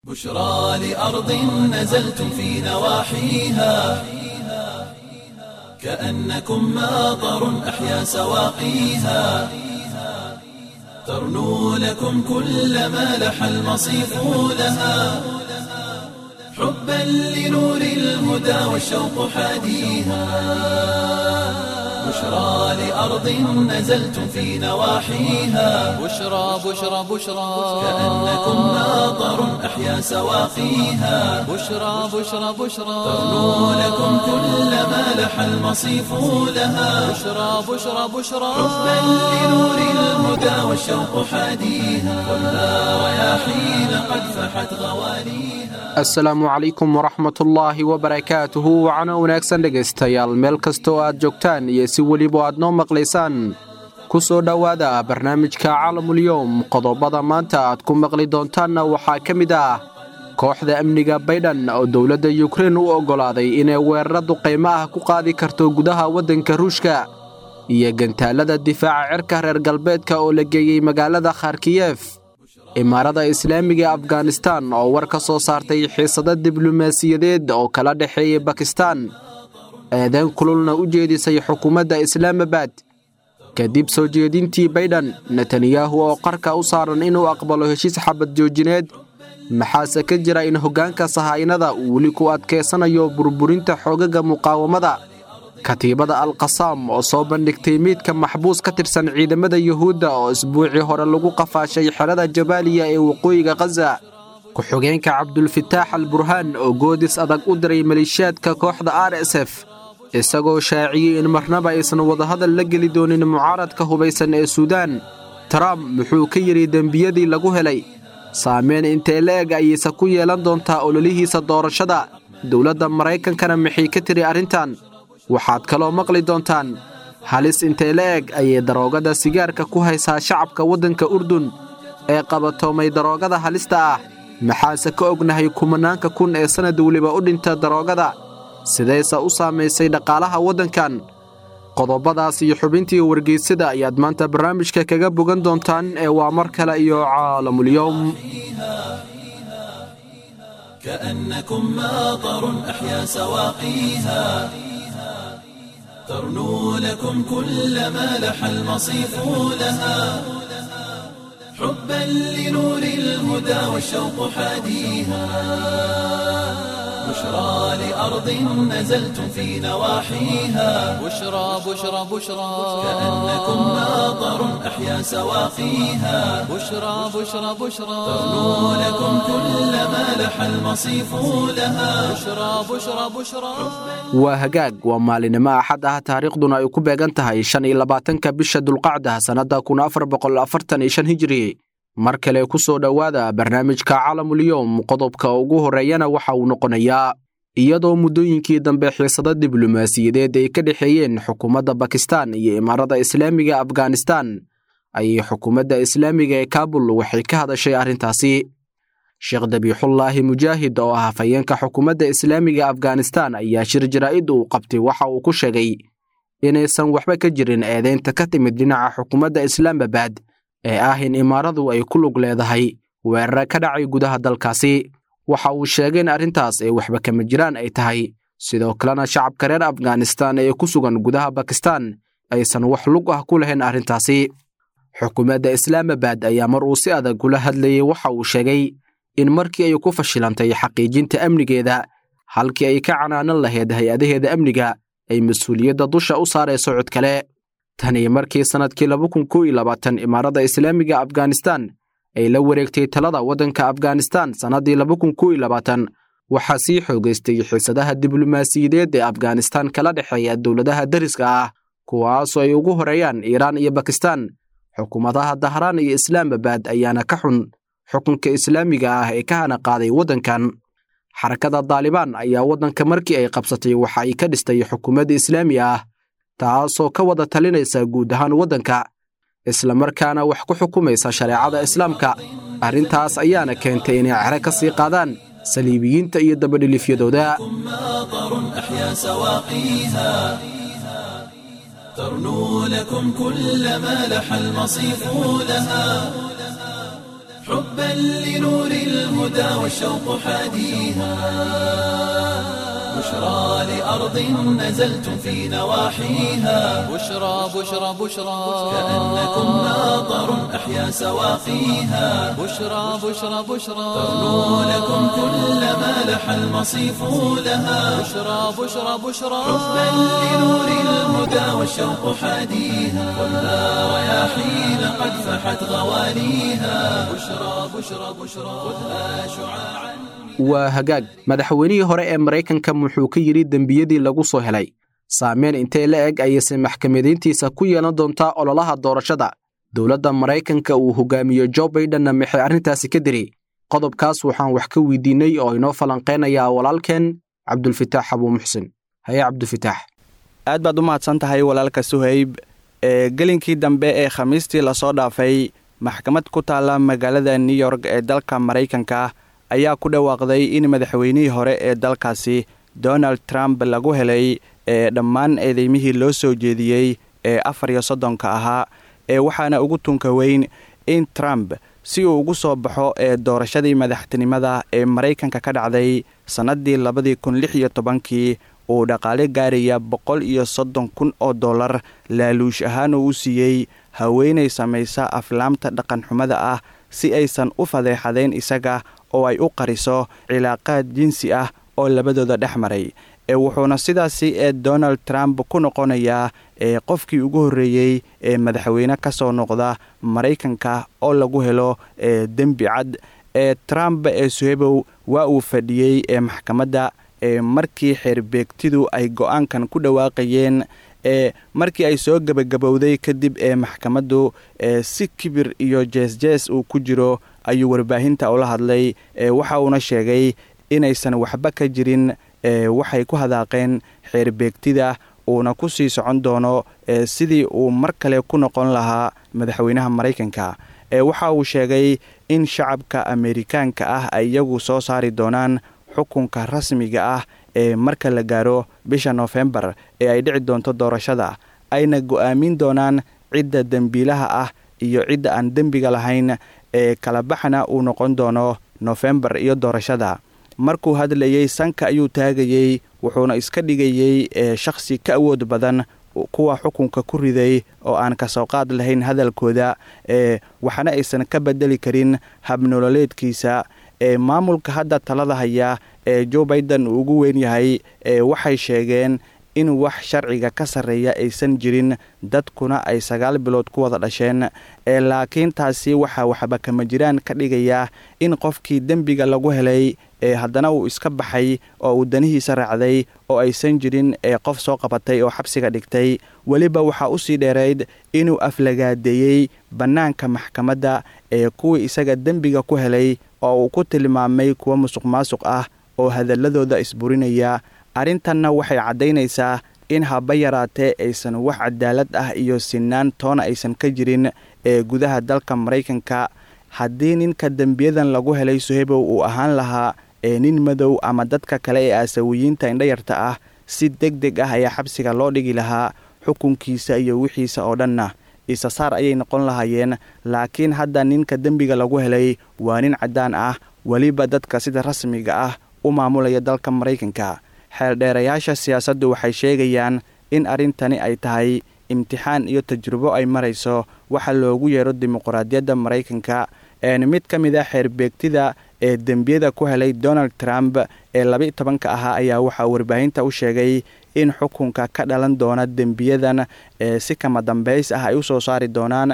بشرى لأرض نزلتم في نواحيها كأنكم ماطر أحيا سواقيها ترنو لكم كل ما لح المصيف لها حبا لنور الهدى والشوق حاديها بشرى لأرض نزلتم في نواحيها بشرى كأنكم ماطر أحيا سواقيها بشرى ترنو لكم كل ما لح المصيف لها بشرى حبا لنور الهدى والشوق حاديها والنار رياحين قد فحت غواليها. asalaamu calaykum waraxmatullaahi wabarakaatuhu wacana wanaagsan dhegaystayaal meel kastoo aad joogtaan iyo si weliba aad noo maqlaysaan ku soo dhowaada barnaamijka caalamulyoom qodobada maanta aad ku maqli doontaanna waxaa ka mid ah kooxda amniga baydhan oo dowladda yukrein u oggolaaday inay weeraradu qiimo ah ku qaadi karto gudaha waddanka ruushka iyo gantaalada difaaca cirka reer galbeedka oo la geeyey magaalada kharkiyef imaarada islaamiga afghanistan oo war ka soo saartay xiisado diblomaasiyadeed oo kala dhexeeyay bakistan eedayn kululna u jeedisay xukuumadda islaamabad kadib soo jeedintii baydhan netanyahu oo qarka u saaran inuu aqbalo heshiis xabad joojineed maxaase ka jira in hoggaanka sahaynada uu weli ku adkaysanayo burburinta xoogaga muqaawamada katiibada al-qasaam oo soo bandhigtay miidka maxbuus ka tirsan ciidamada yuhuudda oo isbuucii hore lagu qafaashay xerada jabaaliya ee waqooyiga khaza ku-xigeenka cabdulfataax al-burhaan oo goodis adag u diray maleeshiyaadka kooxda RSF isagoo shaaciyey in marnaba aysan wadahadal la geli doonin mucaaradka hubaysan ee suudaan trump muxuu ka yidhi dembiyadii lagu helay saameyn intee la-eg ayayse ku yeelan doontaa ololihiisa doorashada dowladda maraykankana maxay ka tiri arrintan waxaad kaloo maqli doontaan halis intee la-eg ayay daroogada sigaarka ku haysaa shacabka waddanka urdun ee qabatoomay daroogada halista ah maxaase ka ognahay kumanaanka kun ee sannad weliba u dhinta daroogada sidayse u saamaysay dhaqaalaha waddankan qodobadaas iyo xubintii wargeysada ayaad maanta barnaamijka kaga bogan doontaan ee waa mar kale iyo caalamulyoom كأنكم ماطر أحيا سواقيها ترنو لكم كل ما لح المصيف لها حبا لنور الهدى والشوق حاديها بشرى لأرض نزلتم في نواحيها بشرى كأنكم ماطر أحيا سواقيها بشرى ترنو لكم كل ما لح المصيف لها بشرى waa hagaag waa maalinimo axad ah taariikhduna ay ku beegan tahay 25 bisha dulqacda sannadda 1445 hijri mar kale ku soo dhowaada barnaamijka caalamulyoom qodobka ugu horeeyana waxa uu noqonayaa iyadoo muddooyinkii dambe xiisado diblomaasiyadeed ay ka dhexeeyeen xukuumadda bakistan iyo imaarada islaamiga afghanistan ayay xukuumadda islaamiga ee kaabul waxay ka hadashay arrintaasi sheekh dabiixullaahi mujaahid oo ah hafayeenka xukuumadda islaamiga afghanistan ayaa shir jaraa'id uu qabtay waxa uu ku sheegay inaysan waxba ka jirin eedaynta ka timid dhinaca xukuumadda islaamabad ee ah in imaaradu ay ku lug leedahay weerara ka dhacay gudaha dalkaasi waxa uu sheegay in arrintaas ay waxba kama jiraan ay tahay sidoo kalena shacabka reer afghanistan ee ku sugan gudaha bakistan aysan wax lug ah ku lahayn arrintaasi xukuumadda islaamabad ayaa mar uu si adag ula hadlayay waxa uu sheegay in markii ay ku fashilantay xaqiijinta amnigeeda halkii ay ka canaanan lahayd hay-adaheeda amniga ay mas-uuliyadda dusha u saarayso cod kale tani markii sannadkii 2021 imaarada islaamiga afghanistan ay la wareegtay talada waddanka afghanistan sannaddii 2021 waxaa sii xoogaystay xiisadaha diblomaasiyadeed ee afghanistan kala dhexeeya dowladaha dariska ah kuwaasoo ay ugu horeeyaan iiraan iyo bakistan xukuumadaha dahraan iyo islaamabad ayaana ka xun xukunka islaamiga ah ee ka hana qaaday waddankan xarakada daalibaan ayaa waddanka markii ay qabsatay waxa ay ka dhistay xukuumadda islaami ah taasoo ka wada talinaysa guud ahaan waddanka isla markaana wax ku xukumaysa shareecada islaamka arrintaas ayaana keentay inay cere ka sii qaadaan saliibiyiinta iyo dabadhilifyadooda ترنو لكم كل ما لح المصيف لها حبا لنور الهدى والشوق حاديها بشرى لأرض نزلتم في نواحيها بشرى بشرى بشرى كأنكم ماطر أحيا سواقيها بشرى بشرى بشرى ترنو لكم كل ما لح المصيف لها بشرى بشرى بشرى حبا لنور الهدى والشوق حاديها خذها رياحين قد فحت غواليها بشرى بشرى بشرى خذها شعاعا waa hagaag madaxweynihii hore ee Mareykanka wuxuu ka yiri dambiyadii lagu soo helay saameyn intee la eg ayay maxkamadiintiisa ku yeelan doontaa ololaha doorashada dawladda Mareykanka uu hogaamiyo Joe Biden maxay arrintaasi ka diri qodobkaas waxaan wax ka weydiinay oo inoo falanqeynaya walaalkeen Cabdulfataax Abu Muxsin haye Cabdulfataax aad baad u mahadsan tahay walaalka Suhayb gelinkii dambe ee Khamiistii la soo dhaafay maxkamad ku taala magaalada New York ee dalka Mareykanka ayaa ku dhawaaqday in madaxweynihii hore ee dalkaasi Donald Trump lagu helay dhammaan eedeymihii loo soo jeediyey ee 34 ahaa waxaana ugu tunka weyn in Trump si uu ugu soo baxo doorashadii madaxtinimada ee Mareykanka ka dhacday sanadii 2016 uu dhaqaale gaaraya $130,000 laaluush ahaan uu siiyey haweeney samaysa aflaamta dhaqan xumada ah si aysan u fadeexadeen isaga oo ay u qariso cilaaqaad jinsi ah oo labadooda dhex maray wuxuuna sidaasi Donald Trump ku noqonayaa qofkii ugu horeeyay ee madaxweyne ka soo noqda Mareykanka oo lagu helo dembi cad Trump Suhaybow waa uu fadhiyey maxkamadda markii xeerbeegtidu ay go'aankan ku dhawaaqayeen markii ay soo gabagabowday kadib maxkamaddu si kibir iyo jees uu ku jiro ayuu warbaahinta ula hadlay waxa uuna sheegay inaysan waxba ka jirin waxay ku hadaaqeen xeerbeegtida uuna ku sii socon doono sidii uu mar kale ku noqon lahaa madaxweynaha Mareykanka waxa uu sheegay in shacabka Ameerikaanka ah ay iyagu soo saari doonaan xukunka rasmiga ah marka la gaaro bisha November ay dhici doonto doorashada ayna go'aamin doonaan cidda dambiilaha ah iyo cidda aan dambiga lahayn kala baxna uu noqon doono November iyo doorashada markuu hadlayay sanka ayuu taagayay wuxuuna iska dhigayay shakhsi ka awood badan kuwa xukunka ku riday oo aan ka soo qaad lahayn hadalkooda waxana aysan ka bedeli karin habnololeedkiisa maamulka hadda talada haya Joe Biden uu ugu weyn yahay waxay sheegeen in wax sharciga ka sareeya aysan jirin dadkuna ay 9 bilood ku wada dhasheen laakiin taasi waxba kama jiraan ka dhigaya in qofkii dambiga lagu helay haddana uu iska baxay oo uu danihiisa raacday oo aysan jirin qof soo qabatay oo xabsiga dhigtay waliba waxa u sii dheereyd inuu aflagaadeeyay banaanka maxkamadda kuwii isaga dambiga ku helay oo uu ku tilmaamay kuwa musuqmaasuq ah oo hadaladooda isburinaya arrintanna waxay cadaynaysaa in haba yaraatee aysan wax cadaalad ah iyo sinaan toona aysan ka jirin gudaha dalka Mareykanka haddii ninka dambiyadan lagu helay Suhaybow uu ahaan lahaa nin madow ama dadka kale ee aasawiyiinta indhayarta ah si degdeg ah ayaa xabsiga loo dhigi lahaa xukunkiisa iyo wixiisa oo dhanna isa saar ayay noqon lahaayeen laakiin hadda ninka dambiga lagu helay waa nin cadaan ah waliba dadka sida rasmiga ah u maamulaya dalka Mareykanka xeeldheerayaasha siyaasaddu waxay sheegayaan in arrintani ay tahay imtixaan iyo tajrubo ay marayso waxa loogu yeero dimuqraadiyadda Mareykanka mid ka mid ah xeerbeegtida dambiyada ku helay Donald Trump 12 ahaa ayaa waxa warbaahinta u sheegay in xukunka ka dhalan doona dambiyadan si kama dambeys ah ay u soo saari doonaan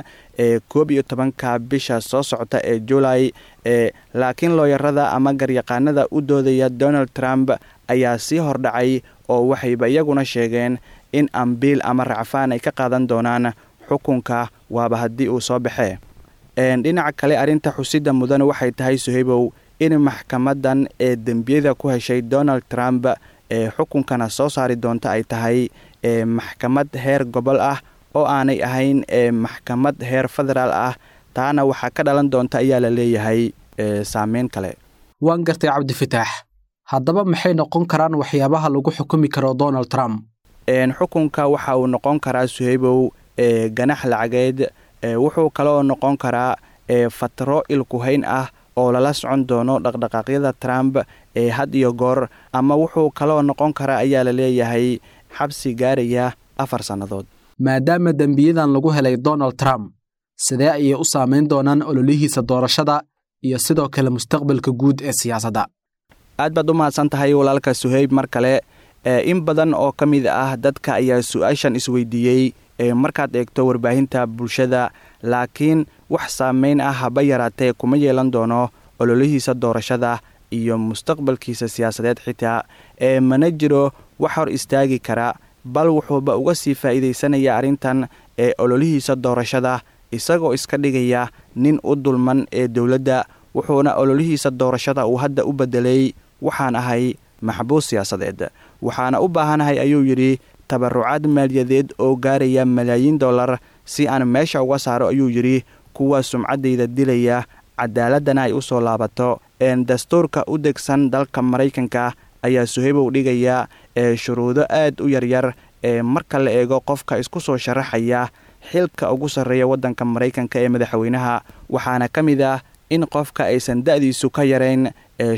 11 bisha soo socota ee July laakiin looyarada ama garyaqaanada u doodaya Donald Trump ayaa sii hordhacay oo waxayba iyaguna sheegeen in ambiil ama racfaan ay ka qaadan doonaan xukunka waaba haddii uu soo baxee dhinaca kale arrinta xusida mudan waxay tahay Suhaybow in maxkamadan dambiyada ku heshay Donald Trump xukunkana soo saari doonta ay tahay maxkamad heer gobol ah oo aanay ahayn maxkamad heer federaal ah taana waxa ka dhalan doonta ayaa la leeyahay saameyn kale waan gartay Cabdulfataax haddaba maxay noqon karaan waxyaabaha lagu xukumi karo Donald Trump xukunka waxa uu noqon karaa Suhaybow ganax lacageed wuxuu kaloo noqon karaa fatro ilkuhayn ah oo lala socon doono dhaqdhaqaaqyada Trump had iyo goor, ama wuxuu kaloo noqon karaa ayaa la leeyahay xabsi gaaraya 4 sannadood. maadaama dembiyadan lagu helay Donald Trump sidee ayay u saameyn doonaan ololihiisa doorashada iyo sidoo kale mustaqbalka guud ee siyaasadda? aad baad u mahadsan tahay walaalka Suhayb. mar kale in badan oo ka mid ah dadka ayaa su'aashan isweydiiyey markaad eegto warbaahinta bulshada, laakiin wax saameyn ah haba yaraatee kuma yeelan doono ololihiisa doorashada iyo mustaqbalkiisa siyaasadeed xitaa. mana jiro wax hor istaagi kara, bal wuxuuba uga sii faa'iidaysanaya arrintan ololihiisa doorashada isagoo iska dhigaya nin u dulman dowladda, wuxuuna ololihiisa doorashada uu hadda u bedelay waxaan ahay maxbuus siyaasadeed, waxaana u baahanahay ayuu yidhi tabarucaad maaliyadeed oo gaaraya malaayiin dollar si aan meesha uga saaro ayuu yidhi kuwa sumcaddayda dilaya, cadaaladana ay u soo laabato. dastuurka u degsan dalka Maraykanka ayaa Suhaybow dhigaya shuruudo aad u yaryar marka la eego qofka isku soo sharaxaya xilka ugu sarreeya waddanka Maraykanka ee madaxweynaha, waxaana ka mid ah in qofka aysan da'diisu ka yarayn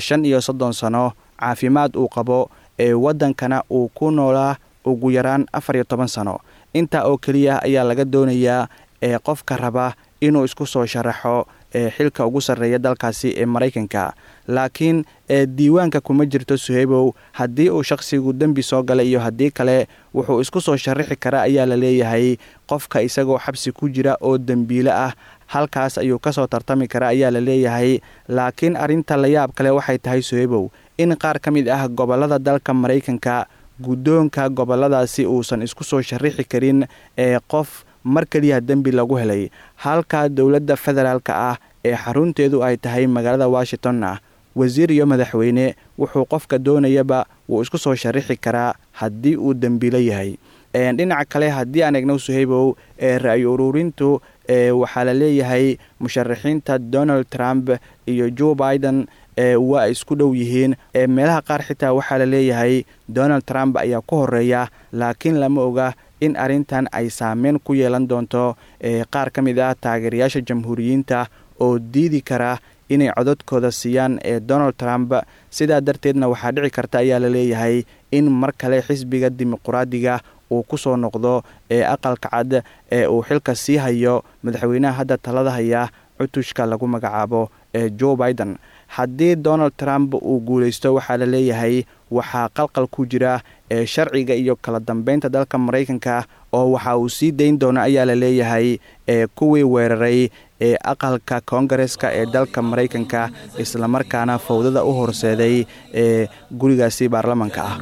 35 sano, caafimaad uu qabo, waddankana uu ku noolaa ugu yaraan 14 sano. intaa oo keliya ayaa laga doonayaa qofka raba inuu isku soo sharaxo xilka ugu sarreeya dalkaasi ee Maraykanka. laakiin diiwaanka kuma jirto Suhaybow haddii uu shakhsigu dembi soo galay iyo haddii kale wuxuu isku soo sharaxi karaa ayaa la leeyahay qofka isagoo xabsi ku jira oo dembiile ah, halkaas ayuu ka soo tartami karaa ayaa la leeyahay. laakiin arrinta la yaab kale waxay tahay Suhaybow in qaar ka mid ah gobollada dalka Maraykanka guddoonka gobolladaasi uusan isku soo sharaxi karin qof mar keliya dembi lagu helay, halka dowladda federaalka ah ee xarunteedu ay tahay magaalada Washington wasiir iyo madaxweyne wuxuu qofka doonayaba wuu isku soo sharaxi karaa haddii uu dembiile yahay. dhinaca kale haddii aan eegno Suhaybow ra'yi ururintu waxaa la leeyahay musharaxiinta Donald Trump iyo Joe Biden waa isku dhow yihiin. meelaha qaar xitaa waxaa la leeyahay Donald Trump ayaa ku horeeya, laakiin lama oga in arrintan ay saameyn ku yeelan doonto qaar ka mid ah taageerayaasha jamhuuriyiinta oo diidi kara inay codadkooda siiyaan Donald Trump. sidaa darteedna waxaa dhici karta ayaa la leeyahay in mar kale xisbiga dimuqraadiga uu ku soo noqdo aqalka cad uu xilka sii hayo madaxweynaha hadda talada haya cutushka lagu magacaabo Joe Biden. haddii Donald Trump uu guulaysto waxaa la leeyahay waxaa qalqal ku jira sharciga iyo kala dambeynta dalka Maraykanka, oo waxa uu sii dayn doona ayaa la leeyahay kuwii weeraray aqalka Koongareeska ee dalka Maraykanka isla markaana fawdada u horseeday gurigaasi baarlamaanka ah.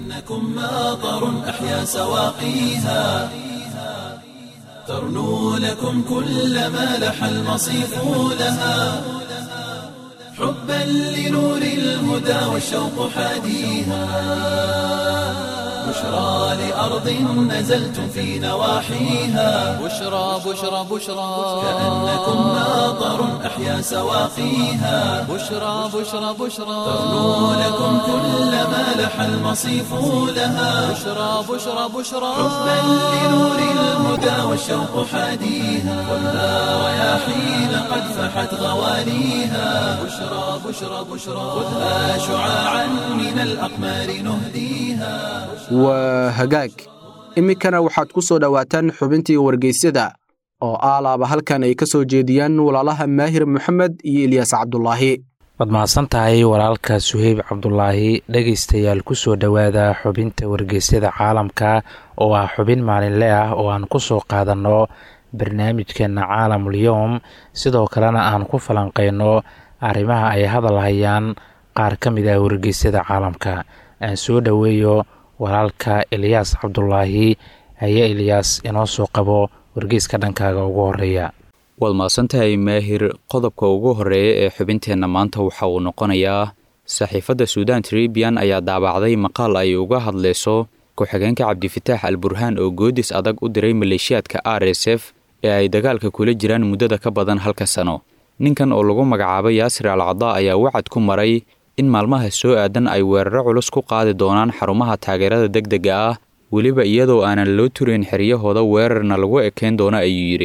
ترنو لكم كل ما لح المصيف لها حبا لنور الهدى والشوق حاديها بشرى لأرض نزلتم في نواحيها بشرى بشرى بشرى كأنكم ماطر أحيا سواقيها بشرى بشرى بشرى ترنو لكم كل ما لح المصيف لها بشرى بشرى بشرى حبا لنور الهدى والشوق حاديها خذها رياحين قد فحت غواليها بشرى بشرى بشرى خذها شعاعا من الأقمار نهديها. waa hagaag iminkana waxaad ku soo dhowaataan xubintii wargeysyada oo aalaaba halkan ay ka soo jeediyaan walaalaha Maahir Maxamed iyo Ilyas Cabdulaahi. waad mahadsan tahay walaalka Suhayb Cabdulaahi. dhegaystayaal ku soo dhowaada xubinta wargeysyada caalamka oo ah xubin maalinle ah oo aan ku soo qaadanno barnaamijkeena Caalamul Yawm, sidoo kalena aan ku falanqeyno arrimaha ay hadal hayaan qaar ka mid ah wargeysyada caalamka. aan soo dhoweeyo walaalka Ilyas Cabdulaahi. haya Ilyas, inoo soo qabo wargeyska dhankaaga ugu horeeya. waad mahadsantahay Maahir. qodobka ugu horeeya ee xubinteenna maanta waxa uu noqonayaa saxiifadda Sudan Tribune ayaa daabacday maqaal ay uga hadlayso ku-xigeenka Cabdifataax al-Burhaan oo goodis adag u diray maleeshiyaadka RSF ee ay dagaalka kula jiraan muddada ka badan 1 sano. ninkan oo lagu magacaabay Yaasir al-Cadaa ayaa wacad ku maray in maalmaha soo aadan ay weeraro culus ku qaadi doonaan xarumaha taageerada degdega ah, weliba iyadoo aanan loo turin xeryahooda weerarna lagu ekeyn doono ayuu yidhi.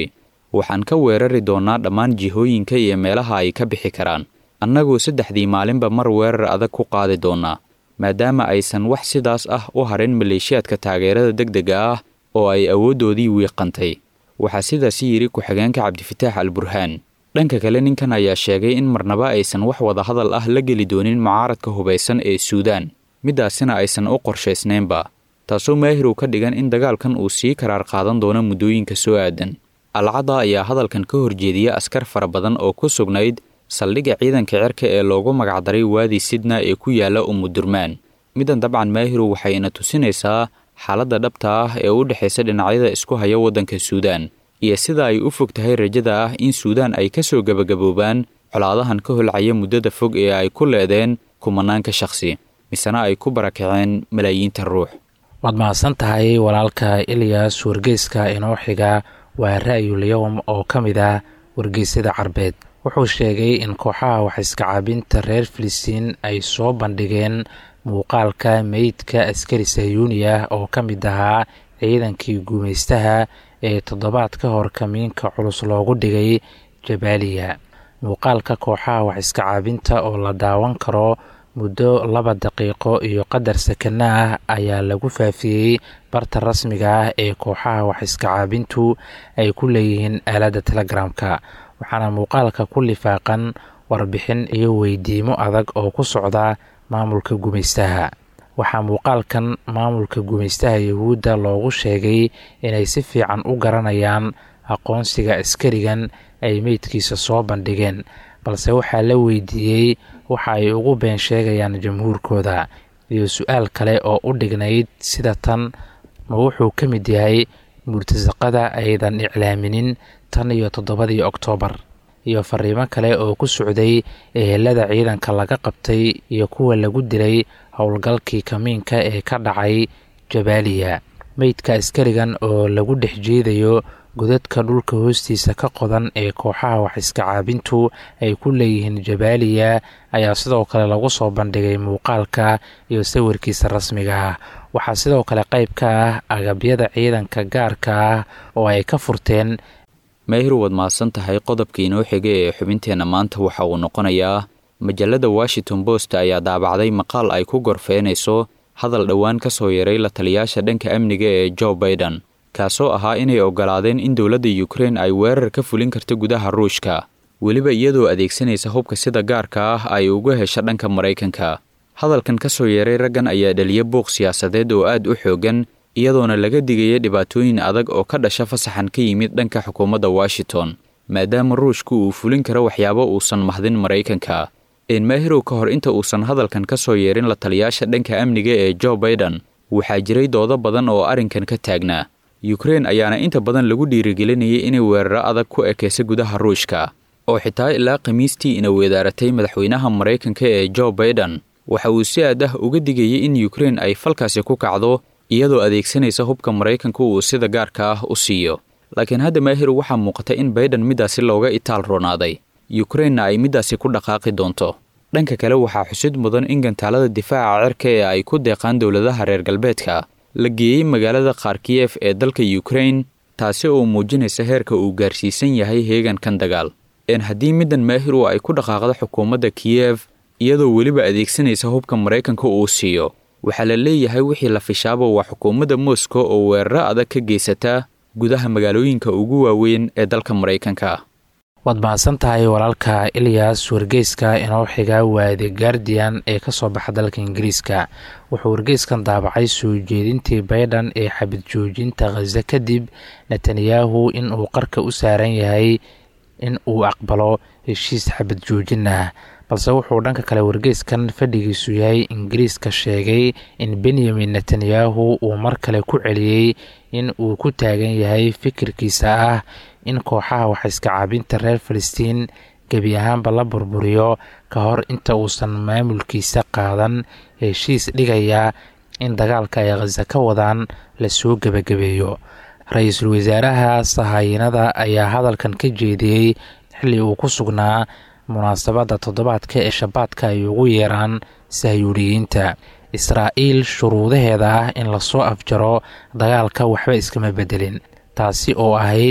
waxaan ka weerari doonnaa dhammaan jihooyinka iyo meelaha ay ka bixi karaan annagoo 3 maalinba mar weerar adag ku qaadi doonnaa maadaama aysan wax sidaas ah u harin maleeshiyaadka taageerada degdega ah oo ay awooddoodii wiiqantay waxaa sidaasi yidhi ku-xigeenka cabdifataax al-burhaan dhanka kale ninkan ayaa sheegay in marnaba aysan wax wada hadal ah la geli doonin mucaaradka hubaysan ee suudaan midaasina aysan u qorshaysnaynba taasoo maahir uu ka dhigan in dagaalkan uu sii karaar qaadan doono muddooyinka soo aadan alcada ayaa hadalkan ka horjeediya askar fara badan oo ku sugnayd saldhigga ciidanka cirka ee loogu magacdaray waadi sidna ee ku yaala umudurmaan midan dabcan maahiru waxayna tusinaysaa xaaladda dhabta ah ee u dhexaysa dhinacyada isku haya waddanka suudaan iyo sida ay u fog tahay rajada ah in suudaan ay ka soo gebagaboobaan colaadahan ka holcaya muddada fog ee ay ku leedeen kumanaanka shakhsi misena ay ku barakaceen malaayiinta ruux waad mahadsan tahay walaalka ilyas wargeyska inoo xiga waa ra'yul yowm oo ka mid ah wargeysyada carbeed wuxuu sheegay in kooxaha wax iska caabinta reer filistiin ay soo bandhigeen muuqaalka meydka askari sayuuni ah oo ka mid ahaa ciidankii guumaystaha ee toddobaad ka hor kamiinka culus loogu dhigay jabaaliya muuqaalka kooxaha wax iska caabinta oo la daawan karo muddo 2 daqiiqo iyo qadar sakana ah ayaa lagu faafiyey barta rasmiga ah ee kooxaha wax iska caabintu ay ku leeyihiin aaladda telegramka waxaana muuqaalka ku lifaaqan warbixin iyo weydiimo adag oo ku socda maamulka gumaystaha waxaa muuqaalkan maamulka gumaystaha yuhuudda loogu sheegay inay si fiican u garanayaan aqoonsiga askarigan ay meydkiisa soo bandhigeen balse waxaa la weydiiyey waxa ay ugu been sheegayaan jamhuurkooda iyo su-aal kale oo u dhignayd sida tan ma wuxuu ka mid yahay murtasaqada aydan iclaaminin tan iyo 7 Oktoobar iyo fariimo kale oo ku socday ehelada ciidanka laga qabtay iyo kuwa lagu dilay howlgalkii kamiinka ee ka dhacay jabaaliya meydka askarigan oo lagu dhex jeedayo godadka dhulka hoostiisa ka qodan ee kooxaha wax iska caabintu ay ku leeyihiin jabaaliya ayaa sidoo kale lagu soo bandhigay muuqaalka iyo sawirkiisa rasmiga ah waxaa sidoo kale qayb ka ah agabyada ciidanka gaarka ah oo ay ka furteen maahir waad mahadsan tahay qodobkii inoo xigay ee xubinteenna maanta waxa uu noqonayaa majallada Washington Post ayaa daabacday maqaal ay ku gorfeynayso hadal dhowaan ka soo yaray la taliyaasha dhanka amniga ee Joe Biden kaasoo ahaa inay ogolaadeen in dowladda Ukraine ay weerar ka fulin karto gudaha Ruushka weliba iyadoo adeegsanaysa hubka sida gaarka ah ay uga hesha dhanka Mareykanka hadalkan ka soo yaray raggan ayaa dhaliyay buuq siyaasadeed oo aad u xoogan iyadoona laga digaya dhibaatooyin adag oo ka dhasha fasaxan ka yimid dhanka xukuumadda Washington maadaama Ruushku uu fulin karo waxyaabo uusan mahdin Mareykanka maahirow ka hor inta uusan hadalkan ka soo yeerin la taliyaasha dhanka amniga ee Joe Biden waxaa jiray doodo badan oo arrinkan ka taagnaa Ukraine ayaana inta badan lagu dhiirigelinayay inay weeraro adag ku ekayso gudaha Ruushka oo xitaa ilaa Khamiistii ina weedaaratay madaxweynaha Mareykanka ee Joe Biden waxa uu si aad ah uga digayay in Ukraine ay falkaasi ku kacdo iyadoo adeegsanaysa hubka Mareykanka uu sida gaarka ah u siiyo laakiin hadda maahir waxaa muuqata in Biden midaasi looga itaal roonaaday Ukraine ay midaasi ku dhaqaaqi doonto dhanka kale waxaa xusid mudan in gantaalada difaaca cirka ee ay ku deeqaan dowladaha reer galbeedka la geeyay magaalada Kharkiv ee dalka Ukraine taasi oo muujinaysa heerka uu gaarsiisan yahay heegankan dagaal haddii midan maahir ay ku dhaqaaqdo xukuumadda Kiev iyadoo weliba adeegsanaysa hubka Mareykanka uu siiyo waxaa la leeyahay wixii la fishaaba waa xukuumadda Moscow oo weeraro adag ka geysata gudaha magaalooyinka ugu waaweyn ee dalka Mareykanka waad mahadsan tahay walaalka ilyas wargeyska inoo xiga waa The Guardian ee ka soo baxa dalka Ingiriiska wuxuu wargeyskan daabacay soo jeedintii Biden ee xabad joojinta Gaza kadib Netanyahu in uu qarka u saaran yahay in uu aqbalo heshiis xabad joojin ah balse wuxuu dhanka kale wargeyskan fadhigiisu yahay Ingiriiska sheegay in Benjamin Netanyahu uu mar kale ku celiyay in uu ku taagan yahay fikirkiisa ah in kooxaha wax iska caabinta reer Filistiin gebi ahaanba la burburiyo ka hor inta uusan maamulkiisa qaadan heshiis dhigaya in dagaalka ay Gaza ka wadaan la soo gabagabeeyo ra'iisul wasaaraha sahaayinada ayaa hadalkan ka jeediyay xilli uu ku sugnaa munaasabadda toddobaadka ee shabaadka ay ugu yeeraan sahyuuliyiinta Israa'iil shuruudaheeda ah in la soo afjaro dagaalka waxba iskama bedelin taasi oo ahayd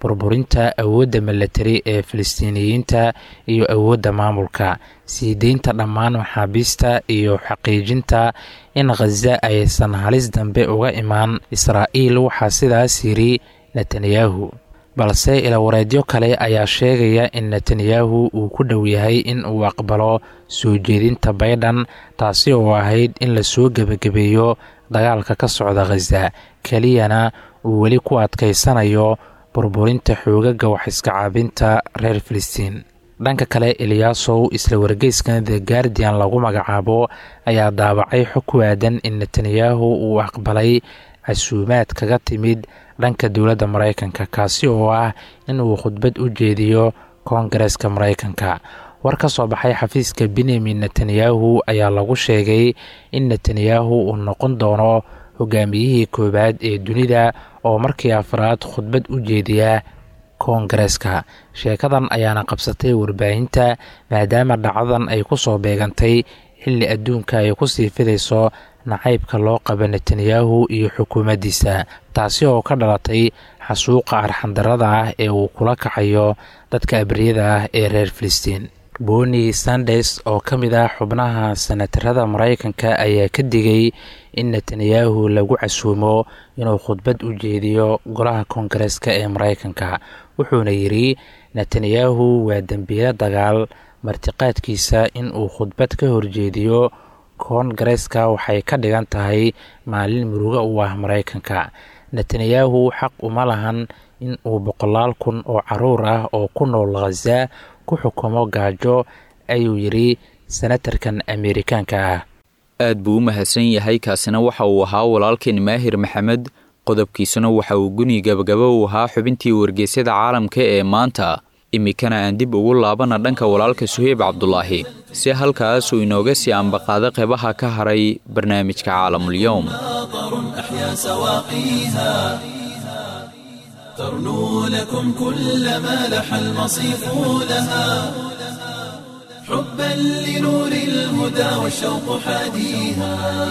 burburinta awoodda milatari ee filistiiniyiinta iyo awoodda maamulka, sii deynta dhammaan maxaabiista iyo xaqiijinta in khaza aysan halis dambe uga imaan israa'iil. waxaa sidaas yidhi netanyahu, balse ilawareedyo kale ayaa sheegaya in netanyahu uu ku dhow yahay in uu aqbalo soo jeedinta Biden, taasi oo ahayd in la soo gebagabeeyo dagaalka ka socda khaza, keliyana uu weli ku adkaysanayo burburinta xoogaga wax iska caabinta reer Filistiin. dhanka kale, Eliyaasow isla wargeyskan The Guardian lagu magacaabo ayaa daabacay xog ku aadan in Netanyahu uu aqbalay casuumaad kaga timid dhanka dowladda Mareykanka, kaasi oo ah in uu khudbad u jeediyo Koongareeska Mareykanka. war ka soo baxay xafiiska Benjamin Netanyahu ayaa lagu sheegay in Netanyahu uu noqon doono hogaamiyihii koowaad ee dunida oo markii afraad khudbad u jeediya Koongareeska. sheekadan ayaana qabsatay warbaahinta maadaama dhacdadan ay ku soo beegantay xilli adduunka ay ku sii fidayso nacaybka loo qaba Netanyahu iyo xukuumaddiisa, taasi oo ka dhalatay xasuuqa arxandarrada ah ee uu kula kacayo dadka abriyada ah ee reer Filistiin. Bernie Sanders oo ka mid ah xubnaha senatarada Mareykanka ayaa ka digay in Netanyahu lagu casuumo inuu khudbad u jeediyo golaha Koongareeska ee Mareykanka, wuxuuna yidhi Netanyahu waa dembiile dagaal, martiqaadkiisa in uu khudbad ka horjeediyo Koongareeska waxay ka dhigan tahay maalin murugo u ah Mareykanka. Netanyahu xaq uma lahan in uu 100,000 kun oo caruur ah oo ku nool Khaza ku xukumo gaajo, ayuu yidhi senatarkan Ameerikaanka ah. aad buu u mahadsan yahay. kaasina waxa uu ahaa walaalkeen Maahir Maxamed, qodobkiisuna waxa uu guni gabagaba u ahaa xubintii wargeysyada caalamka ee maanta. imikana aan dib ugu laabana dhanka walaalka Suhayb Cabdulaahi si halkaas uu inooga sii ambaqaado qeybaha ka haray barnaamijka Caalamul-Yawm. ترنو لكم كل ما لح المصيف لها حبا لنور الهدى والشوق حاديها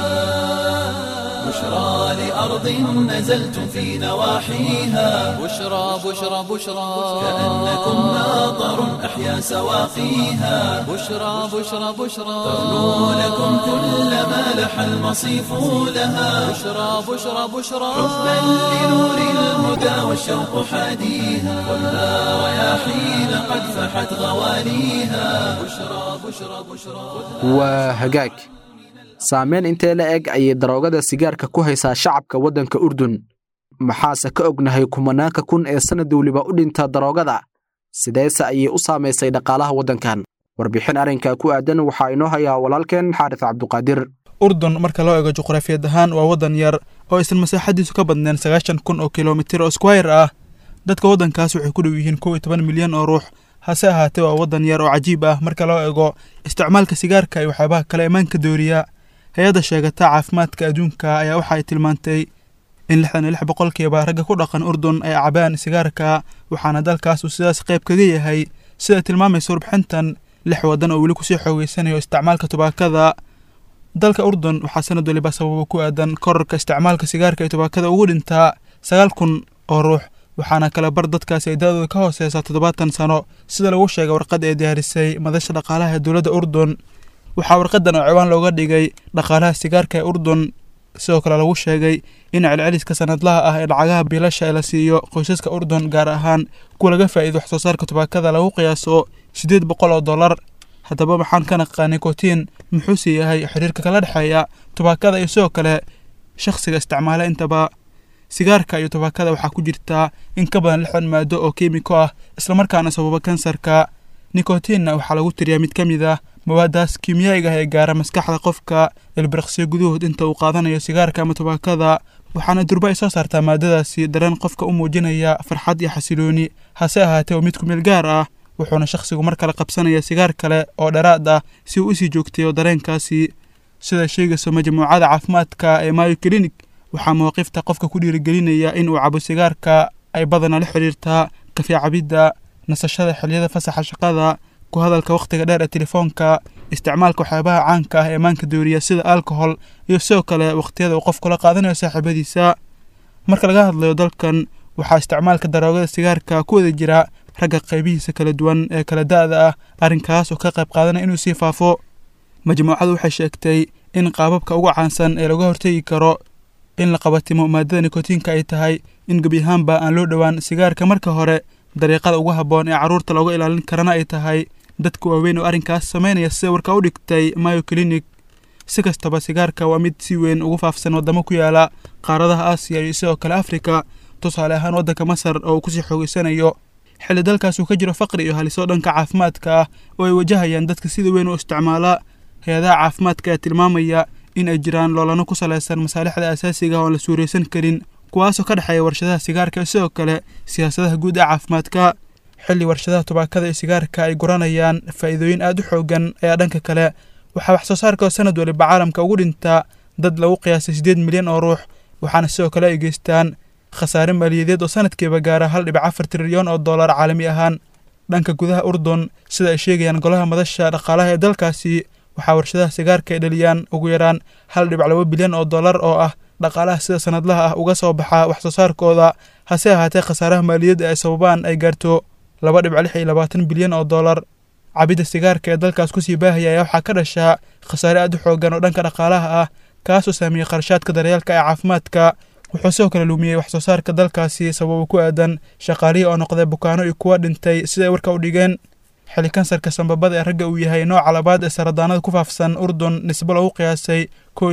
بشرى لأرض نزلتم في نواحيها بشرى بشرى بشرى كأنكم ماطر أحيا سواقيها بشرى بشرى بشرى ترنو لكم كل ما لح المصيف لها بشرى بشرى بشرى حبا لنور الهدى والشوق حاديها خذها رياحين قد فحت غواليها بشرى بشرى بشرى waa hagaag. saameyn intee la eg ayay daroogada sigaarka ku haysaa shacabka waddanka Urdun? maxaase ka ognahay kumanaanka kun ee sanad waliba u dhinta daroogada? sideese ayay u saameysay dhaqaalaha waddankan? warbixin arrinka ku aadan waxaa inoo hayaa walaalkeen Xaaris Cabduqaadir. Urdun marka loo eego juqraafiyad ahaan waa waddan yar oo aysan masaaxadiisu ka badnayn 90,000 oo kiiloomitir oo square ah. dadka waddankaas waxay ku dhow yihiin 12 milyan oo ruux. hase ahaatee waa waddan yar oo cajiib ah marka loo eego isticmaalka sigaarka iyo waxyaabaha kale imaanka dooriya. hay-adda sheegata caafimaadka adduunka ayaa waxa ay tilmaantay in 66% ragga ku dhaqan Urdun ay cabaan sigaarka, waxaana dalkaas uu sidaas qayb kaga yahay sida tilmaamaysa warbixintan 6 waddan oo weli kusii xoogeysanayo isticmaalka tubaakada. dalka Urdun waxaa sanad waliba sababo ku aadan kororka isticmaalka sigaarka iyo tubaakada ugu dhintaa 9,000 oo ruux, waxaana kala bar dadkaasi ay da'dooda ka hooseysa 70 sano sida lagu sheegay warqad ay diyaarisay madasha dhaqaalaha ee dowladda Urdun. waxaa warqadan oo ciwaan looga dhigay dhaqaalaha sigaarka ee Urdun. sidoo kale lagu sheegay in celceliska sanadlaha ah ee lacagaha biilasha la siiyo qoysaska Urdun gaar ahaan kuwa laga faa'iido wax soo saarka tubaakada lagu qiyaaso $800. haddaba maxaan ka naqaan nikotiin muxuu yahay xiriirka kala dhexeeya tubaakada iyo sidoo kale shakhsiga isticmaala intaba? sigaarka iyo tubaakada waxaa ku jirta in ka badan 6 maado oo kiimiko ah isla markaana sababa kansarka. nikotiinna waxaa lagu tiriyaa mid ka mid ah mawaadaas kiimiyaaga ah ee gaara maskaxda qofka ilbiriqsiyo gudahood inta uu qaadanayo sigaarka ama tubaakada, waxaana durba ay soo saartaa maadadaasi dareen qofka u muujinaya farxad iyo xasilooni. hase ahaatee mid ku meel gaar ah, wuxuuna shakhsigu mar kale qabsanaya sigaar kale oo dheeraad ah si uu usii joogteeyo dareenkaasi. sida sheegayso majmuucada caafimaadka ee Mayo Clinic, waxaa mawqifta qofka ku dhiirigelinaya in uu cabo sigaarka ay badanaa la xiriirtaa kafee cabidda, nasashada xilliyada fasaxa shaqada, ku hadalka waqtiga dheer ee telefoonka, isticmaalka waxyaabaha caanka ah ee maanka dooriya sida alcohol, iyo sidoo kale waqtiyada uu qofku la qaadanayo saaxiibadiisa. marka laga hadlayo dalkan, waxaa isticmaalka daroogada sigaarka ku wada jira ragga qaybihiisa kala duwan ee kala da'da ah, arrinkaas oo ka qayb qaadanaya inuu sii faafo. majmuucadu waxay sheegtay in qaababka ugu caansan ee laga hortegi karo in la qabatimo maadada nikotiinka ay tahay in gebi ahaanba aan loo dhowaan sigaarka marka hore. dariiqada ugu habboon ee carruurta looga ilaalin karana ay tahay dadka waaweyn oo arrinkaas samaynaya sida warka u dhigtay Mayo Clinic. si kastaba sigaarka waa mid si weyn ugu faafsan waddamo ku yaala qaaradaha Aasiya iyo sidoo kale Afrika. tusaale ahaan waddanka Masar oo uu kusii xoogeysanayo xilli dalkaas uu ka jiro faqri iyo haliso dhanka caafimaadka ah oo ay wajahayaan dadka sida weyn u isticmaala. hay-adaha caafimaadka ayaa tilmaamaya in ay jiraan loolano ku salaysan masaalixda asaasiga oo aan la suuraysan karin, kuwaasoo ka dhexeeya warshadaha sigaarka iyo sidoo kale siyaasadaha guud ee caafimaadka. xilli warshadaha tubaakada iyo sigaarka ay guranayaan faa'iidooyin aad u xoogan ayaa dhanka kale waxaa wax soo saarka sanad waliba caalamka ugu dhintaa dad lagu qiyaasay 8 milyan oo ruux, waxaana sidoo kale ay geystaan khasaare maaliyadeed oo sanadkiiba gaara 1.4 trilyan oo dollar caalami ahaan. dhanka gudaha Urdun, sida ay sheegayaan golaha madasha dhaqaalaha ee dalkaasi, waxaa warshadaha sigaarka ay dhaliyaan ugu yaraan 1.2 bilyan oo dollar oo ah dhaqaalaha sida sanadlaha ah uga soo baxa wax soo saarkooda. hase ahaatee khasaaraha maaliyadda ay sababaan ay gaarto 2.26 bilyan oo dollar. cabidda sigaarka ee dalkaas kusii baahaya ayaa waxaa ka dhashaa khasaare aad u xoogan oo dhanka dhaqaalaha ah, kaasoo saameeyey qarashaadka daryeelka ee caafimaadka. wuxuu sidoo kale lumiyey wax soo saarka dalkaasi sababo ku aadan shaqaalihii oo noqday bukaano iyo kuwa dhintay sida ay warka u dhigeen. xilli kansarka sambabada ee ragga uu yahay nooca labaad ee saradaanada ku faafsan Urdun nisbo lagu qiyaasay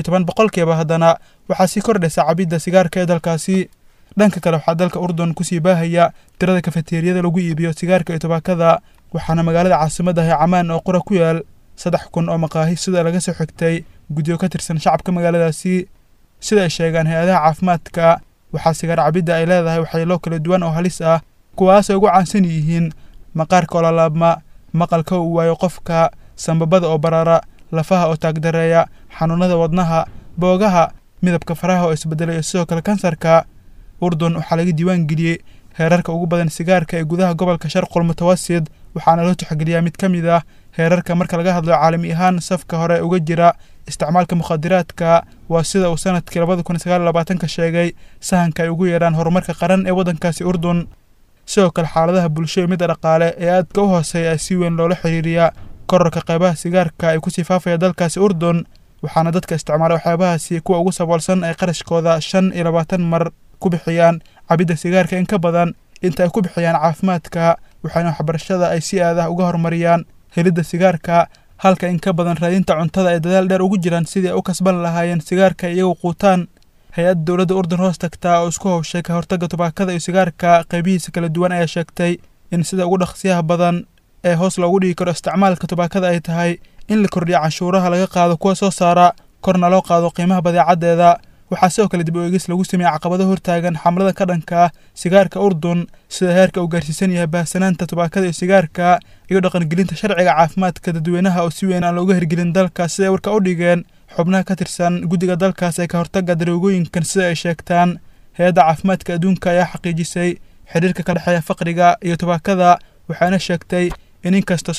11% haddana waxaa sii kordhaysa cabidda sigaarka ee dalkaasi. dhanka kale waxaa dalka Urdun kusii baahaya tirada kafeteeriyada lagu iibiyo sigaarka iyo tubaakada, waxaana magaalada caasimadda ah Camaan oo qura ku yaal 3,000 oo maqaahi sida laga soo xigtay guddiyo ka tirsan shacabka magaaladaasi. sida ay sheegaan hay-adaha caafimaadka, waxaa sigaar cabidda ay leedahay waxyeello kala duwan oo halis ah, kuwaasoo ugu caansan yihiin maqaarka oo lalaabma, maqalka uu waayo qofka, sambabada oo barara, lafaha oo taagdareeya, xanuunada wadnaha, boogaha, midabka faraha oo isbeddelay iyo sidoo kale kansarka. Urdun waxaa laga diiwaan geliyey heerarka ugu badan sigaarka ee gudaha gobolka Sharqul Mutawassit, waxaana loo tixgeliyaa mid ka mid ah heerarka marka laga hadlo caalami ahaan safka hore uga jira isticmaalka mukhadiraadka. waa sida uu sanadkii 2029 sheegay sahanka ay ugu yeedhaan horumarka qaran ee waddankaasi Urdun. sidoo kale xaaladaha bulsho iyo midda dhaqaale ee aadka u hooseeya si weyn loola xiriiriyaa kororka qaybaha sigaarka ay kusii faafaya dalkaasi Urdun, waxaana dadka isticmaala waxyaabahaasi kuwa ugu saboolsan ay qarashkooda 25 mar ku bixiyaan cabidda sigaarka in ka badan inta ay ku bixiyaan caafimaadka, waxaana waxbarashada ay si aad ah uga horumariyaan helidda sigaarka, halka in ka badan raadinta cuntada ay dadaal dheer ugu jiraan sidii ay u kasban lahaayeen sigaarka iyagoo quutaan. hay-adda dowladda Urdun hoos tagtaa oo isku hawshay ka hortagga tubaakada iyo sigaarka qaybihiisa kala duwan ayaa sheegtay in sida ugu dhaqsiyaha badan ee hoos loogu dhigi karo isticmaalka tubaakada ay tahay in la kordhiyo canshuuraha laga qaado kuwa soo saara, korna loo qaado qiimaha badeecaddeeda. waxaa sidoo kale dib u eegis lagu sameeyey caqabado hortaagan xamlada ka dhanka ah sigaarka Urdun, sida heerka uu gaarsiisan yahay baahsanaanta tubaakada iyo sigaarka iyo dhaqangelinta sharciga caafimaadka dadweynaha oo si weyn aan looga hirgelin dalkaas sida ay warka u dhigeen xubnaha ka tirsan guddiga dalkaas ee ka hortagga daroogooyinkan. sida ay sheegtaan hay-adda caafimaadka adduunka ayaa xaqiijisay xiriirka ka dhexeeya faqriga iyo tubaakada, waxaana sheegtay in inkastoo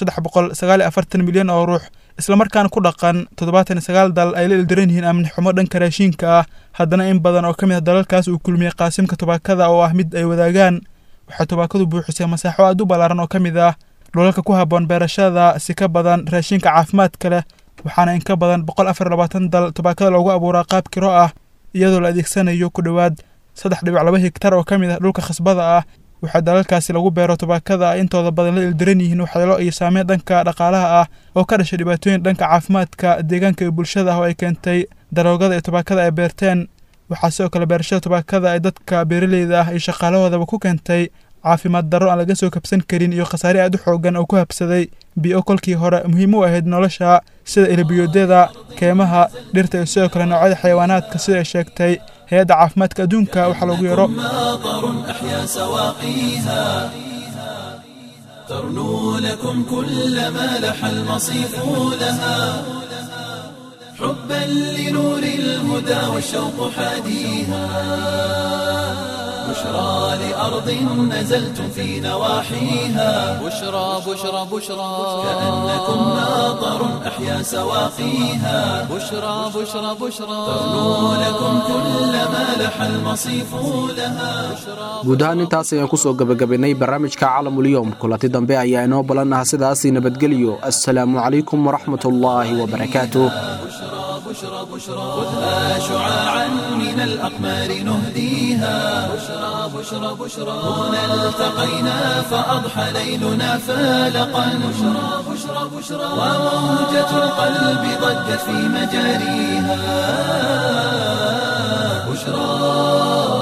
349 milyan oo ruux islamarkaana ku dhaqan 79 dal ay la ildaran yihiin amni xumo dhanka raashinka ah, haddana in badan oo ka mid ah dalalkaas uu kulmiyey qaasimka tubaakada oo ah mid ay wadaagaan. waxay tubaakadu buuxisay masaaxo aad u ballaaran oo ka mid ah dhulalka ku habboon beerashada si ka badan raashinka caafimaadka leh, waxaana in ka badan 124 dal tubaakada loogu abuuraa qaab kiro ah iyadoo la adeegsanayo ku dhowaad 3.2 hektar oo ka mid ah dhulka khasbada ah. waxaa dalalkaasi lagu beero tubaakada intooda badan la ildaran yihiin waxyeelo iyo saameyn dhanka dhaqaalaha ah oo ka dhashay dhibaatooyin dhanka caafimaadka, deegaanka iyo bulshada ah oo ay keentay daroogada iyo tubaakada ay beerteen. waxaa sidoo kale beerashada tubaakada ay dadka beeraleyda ah iyo shaqaalahoodaba ku keentay caafimaad darro aan laga soo kabsan karin iyo khasaare aad u xoogan oo ku habsaday biyo kolkii hore muhiim u ahayd nolosha sida ilbiyoodyada, keymaha, dhirta iyo sidoo kale noocyada xayawaanaadka. sida ay sheegtay hay-adda caafimaadka adduunka waxaa loogu yeero ترنو لكم كل ما لح المصيف لها حبا لنور الهدى والشوق حاديها بشرى لأرض نزلتم في نواحيها بشرى بشرى بشرى كأنكم ماطر أحيا سواقيها بشرى بشرى بشرى ترنو لكم كل ما لح المصيف لها guud ahaan intaas ayaan ku soo gabagabaynay barnaamijka caalamulyoom kulanti dambe ayaa inoo balanaha sidaasi nabadgelyo assalaamu calaykum waraxmatullaahi wabarakaatuh خذها شعاعا من الأقمار نهديها بشرى بشرى بشرى هنا التقينا فأضحى ليلنا فالقا بشرى بشرى بشرى وموجة القلب ضجت في مجاريها بشرى